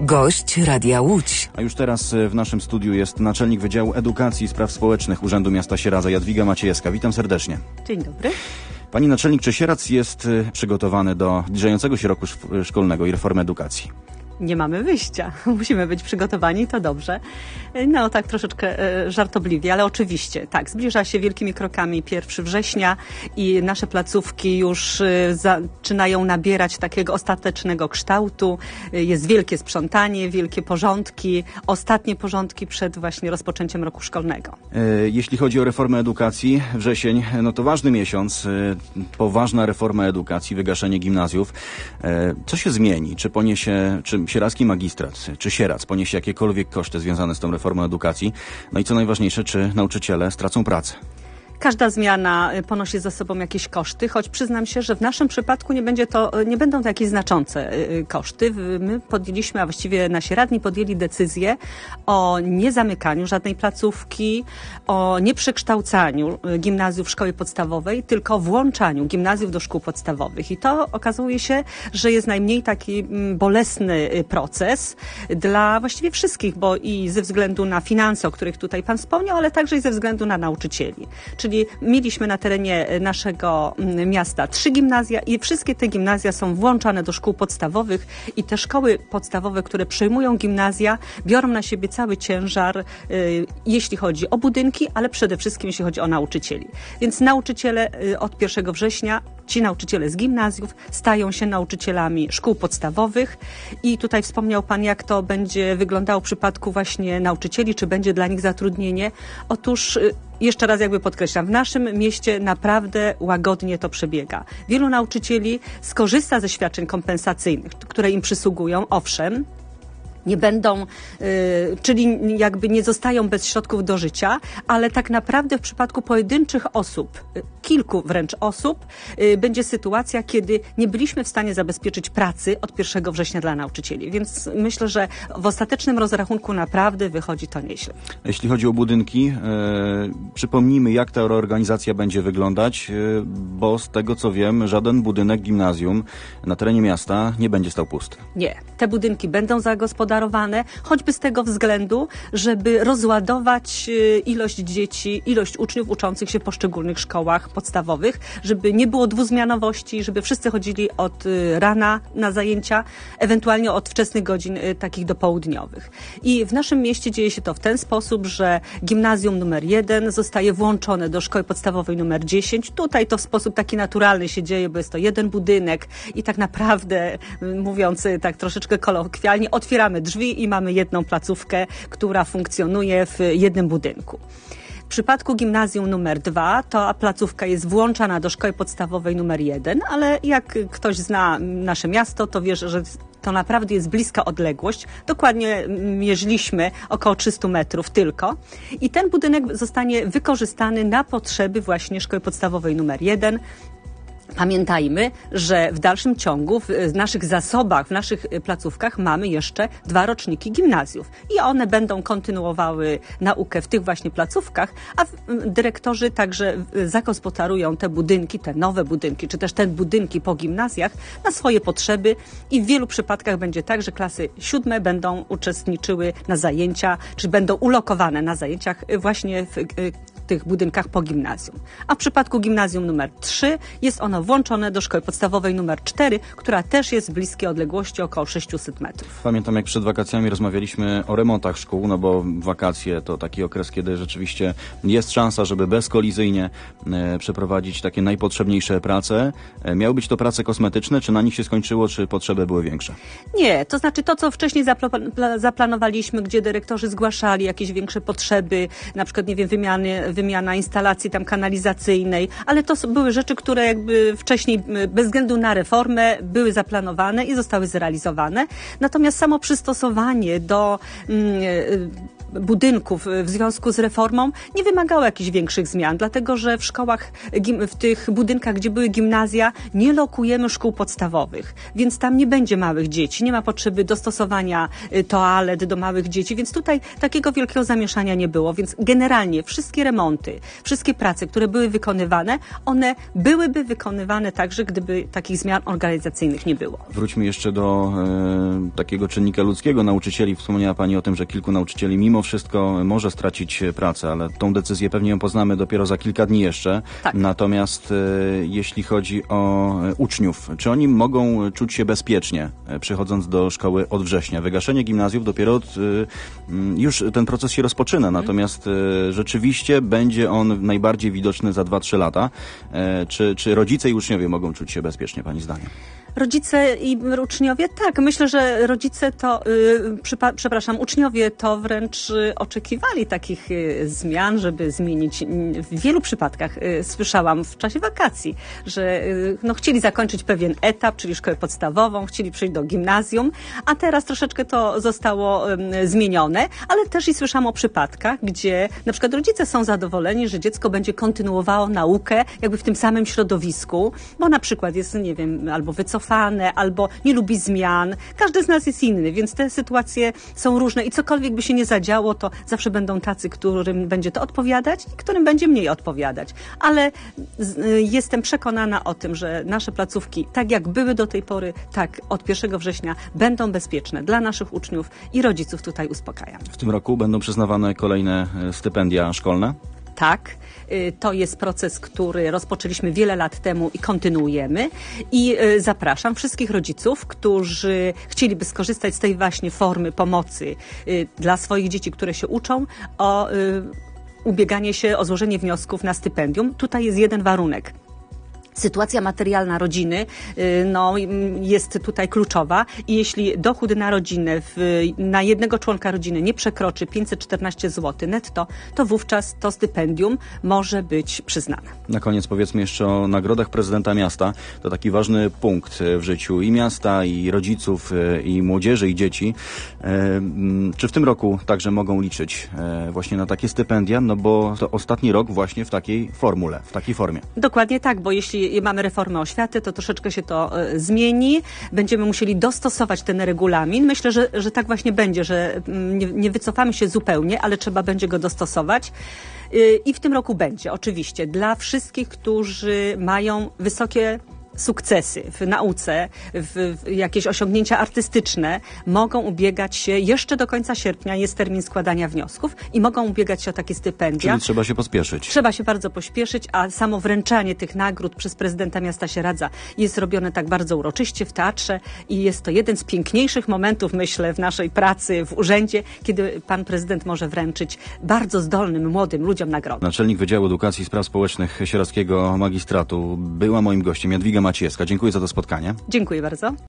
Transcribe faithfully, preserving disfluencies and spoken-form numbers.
Gość Radia Łódź. A już teraz w naszym studiu jest naczelnik Wydziału Edukacji i Spraw Społecznych Urzędu Miasta Sieradza, Jadwiga Maciejewska. Witam serdecznie. Dzień dobry. Pani naczelnik, czy Sieradz jest przygotowany do zbliżającego się roku szkolnego i reformy edukacji? Nie mamy wyjścia. Musimy być przygotowani, to dobrze. No tak troszeczkę e, żartobliwie, ale oczywiście tak, zbliża się wielkimi krokami pierwszego września i nasze placówki już e, zaczynają nabierać takiego ostatecznego kształtu. E, jest wielkie sprzątanie, wielkie porządki, ostatnie porządki przed właśnie rozpoczęciem roku szkolnego. E, jeśli chodzi o reformę edukacji, wrzesień, no to ważny miesiąc, e, poważna reforma edukacji, wygaszenie gimnazjów. E, co się zmieni? Czy poniesie, czy Sieradzki Magistrat, czy Sieradz poniesie jakiekolwiek koszty związane z tą reformą edukacji? No i co najważniejsze, czy nauczyciele stracą pracę? Każda zmiana ponosi za sobą jakieś koszty, choć przyznam się, że w naszym przypadku nie będzie to, nie będą to jakieś znaczące koszty. My podjęliśmy, a właściwie nasi radni podjęli decyzję o niezamykaniu żadnej placówki, o nieprzekształcaniu gimnazjów w szkoły podstawowej, tylko włączaniu gimnazjów do szkół podstawowych. I to okazuje się, że jest najmniej taki bolesny proces dla właściwie wszystkich, bo i ze względu na finanse, o których tutaj Pan wspomniał, ale także i ze względu na nauczycieli. Czyli mieliśmy na terenie naszego miasta trzy gimnazja i wszystkie te gimnazja są włączane do szkół podstawowych i te szkoły podstawowe, które przejmują gimnazja, biorą na siebie cały ciężar, y, jeśli chodzi o budynki, ale przede wszystkim jeśli chodzi o nauczycieli. Więc nauczyciele y, od pierwszego września, ci nauczyciele z gimnazjów stają się nauczycielami szkół podstawowych i tutaj wspomniał Pan, jak to będzie wyglądało w przypadku właśnie nauczycieli, czy będzie dla nich zatrudnienie. Otóż y, jeszcze raz jakby podkreślam, w naszym mieście naprawdę łagodnie to przebiega. Wielu nauczycieli skorzysta ze świadczeń kompensacyjnych, które im przysługują, owszem, nie będą, y, czyli jakby nie zostają bez środków do życia, ale tak naprawdę w przypadku pojedynczych osób, y, kilku wręcz osób, y, będzie sytuacja, kiedy nie byliśmy w stanie zabezpieczyć pracy od pierwszego września dla nauczycieli. Więc myślę, że w ostatecznym rozrachunku naprawdę wychodzi to nieźle. Jeśli chodzi o budynki, e, przypomnijmy, jak ta reorganizacja będzie wyglądać, e, bo z tego co wiem, żaden budynek gimnazjum na terenie miasta nie będzie stał pusty. Nie, te budynki będą zagospodarowane, choćby z tego względu, żeby rozładować ilość dzieci, ilość uczniów uczących się w poszczególnych szkołach podstawowych, żeby nie było dwuzmianowości, żeby wszyscy chodzili od rana na zajęcia, ewentualnie od wczesnych godzin takich dopołudniowych. I w naszym mieście dzieje się to w ten sposób, że gimnazjum numer jeden zostaje włączone do szkoły podstawowej numer dziesięć. Tutaj to w sposób taki naturalny się dzieje, bo jest to jeden budynek i tak naprawdę, mówiąc tak troszeczkę kolokwialnie, otwieramy drzwi i mamy jedną placówkę, która funkcjonuje w jednym budynku. W przypadku gimnazjum numer dwa to placówka jest włączana do szkoły podstawowej numer jeden, ale jak ktoś zna nasze miasto, to wie, że to naprawdę jest bliska odległość. Dokładnie mierzyliśmy około trzysta metrów tylko. I ten budynek zostanie wykorzystany na potrzeby właśnie szkoły podstawowej numer jeden. Pamiętajmy, że w dalszym ciągu w naszych zasobach, w naszych placówkach mamy jeszcze dwa roczniki gimnazjów i one będą kontynuowały naukę w tych właśnie placówkach, a dyrektorzy także zagospodarują te budynki, te nowe budynki, czy też te budynki po gimnazjach na swoje potrzeby i w wielu przypadkach będzie tak, że klasy siódme będą uczestniczyły na zajęcia, czy będą ulokowane na zajęciach właśnie w tych budynkach po gimnazjum. A w przypadku gimnazjum numer trzy jest ono włączone do szkoły podstawowej numer cztery, która też jest w bliskiej odległości około sześćset metrów. Pamiętam, jak przed wakacjami rozmawialiśmy o remontach szkół, no bo wakacje to taki okres, kiedy rzeczywiście jest szansa, żeby bezkolizyjnie e, przeprowadzić takie najpotrzebniejsze prace. E, miały być to prace kosmetyczne, czy na nich się skończyło, czy potrzeby były większe? Nie, to znaczy to, co wcześniej zapla- zaplanowaliśmy, gdzie dyrektorzy zgłaszali jakieś większe potrzeby, na przykład, nie wiem, wymiany, wymiana instalacji tam kanalizacyjnej, ale to były rzeczy, które jakby wcześniej bez względu na reformę były zaplanowane i zostały zrealizowane. Natomiast samo przystosowanie do mm, budynków w związku z reformą nie wymagało jakichś większych zmian, dlatego że w szkołach, w tych budynkach, gdzie były gimnazja, nie lokujemy szkół podstawowych, więc tam nie będzie małych dzieci, nie ma potrzeby dostosowania toalet do małych dzieci, więc tutaj takiego wielkiego zamieszania nie było, więc generalnie wszystkie remonty, wszystkie prace, które były wykonywane, one byłyby wykonywane także, gdyby takich zmian organizacyjnych nie było. Wróćmy jeszcze do e, takiego czynnika ludzkiego nauczycieli. Wspomniała Pani o tym, że kilku nauczycieli mimo wszystko może stracić pracę, ale tą decyzję pewnie ją poznamy dopiero za kilka dni jeszcze. Tak. Natomiast e, jeśli chodzi o e, uczniów, czy oni mogą czuć się bezpiecznie, e, przychodząc do szkoły od września? Wygaszenie gimnazjów dopiero od, e, już ten proces się rozpoczyna, hmm. natomiast e, rzeczywiście będzie on najbardziej widoczny za dwa trzy lata. E, czy, czy rodzice i uczniowie mogą czuć się bezpiecznie, Pani zdaniem? Rodzice i uczniowie, tak. Myślę, że rodzice to, yy, przypa- przepraszam, uczniowie to wręcz yy, oczekiwali takich yy, zmian, żeby zmienić. Yy, w wielu przypadkach yy, słyszałam w czasie wakacji, że yy, no, chcieli zakończyć pewien etap, czyli szkołę podstawową, chcieli przejść do gimnazjum, a teraz troszeczkę to zostało yy, zmienione, ale też i słyszałam o przypadkach, gdzie na przykład rodzice są zadowoleni, że dziecko będzie kontynuowało naukę jakby w tym samym środowisku, bo na przykład jest, nie wiem, albo wycofane, albo nie lubi zmian. Każdy z nas jest inny, więc te sytuacje są różne i cokolwiek by się nie zadziało, to zawsze będą tacy, którym będzie to odpowiadać i którym będzie mniej odpowiadać. Ale z, jestem przekonana o tym, że nasze placówki, tak jak były do tej pory, tak od pierwszego września będą bezpieczne dla naszych uczniów i rodziców. Tutaj uspokajam. W tym roku będą przyznawane kolejne stypendia szkolne? Tak, to jest proces, który rozpoczęliśmy wiele lat temu i kontynuujemy i zapraszam wszystkich rodziców, którzy chcieliby skorzystać z tej właśnie formy pomocy dla swoich dzieci, które się uczą, o ubieganie się o złożenie wniosków na stypendium. Tutaj jest jeden warunek. Sytuacja materialna rodziny no, jest tutaj kluczowa i jeśli dochód na rodzinę, w, na jednego członka rodziny nie przekroczy pięćset czternaście złotych netto, to wówczas to stypendium może być przyznane. Na koniec powiedzmy jeszcze o nagrodach prezydenta miasta. To taki ważny punkt w życiu i miasta, i rodziców, i młodzieży, i dzieci. Czy w tym roku także mogą liczyć właśnie na takie stypendia? No bo to ostatni rok właśnie w takiej formule, w takiej formie. Dokładnie tak, bo jeśli mamy reformę oświaty, to troszeczkę się to y, zmieni. Będziemy musieli dostosować ten regulamin. Myślę, że, że tak właśnie będzie, że y, nie, nie wycofamy się zupełnie, ale trzeba będzie go dostosować. Y, I w tym roku będzie, oczywiście, dla wszystkich, którzy mają wysokie sukcesy w nauce, w, w jakieś osiągnięcia artystyczne, mogą ubiegać się, jeszcze do końca sierpnia jest termin składania wniosków i mogą ubiegać się o takie stypendia. Czyli trzeba się pospieszyć. Trzeba się bardzo pośpieszyć, a samo wręczanie tych nagród przez prezydenta miasta Sieradza jest robione tak bardzo uroczyście w teatrze i jest to jeden z piękniejszych momentów, myślę, w naszej pracy w urzędzie, kiedy pan prezydent może wręczyć bardzo zdolnym, młodym ludziom nagrodę. Naczelnik Wydziału Edukacji i Spraw Społecznych Sieradzkiego Magistratu była moim gościem Jadwiga Maciejewska. Dziękuję za to spotkanie. Dziękuję bardzo.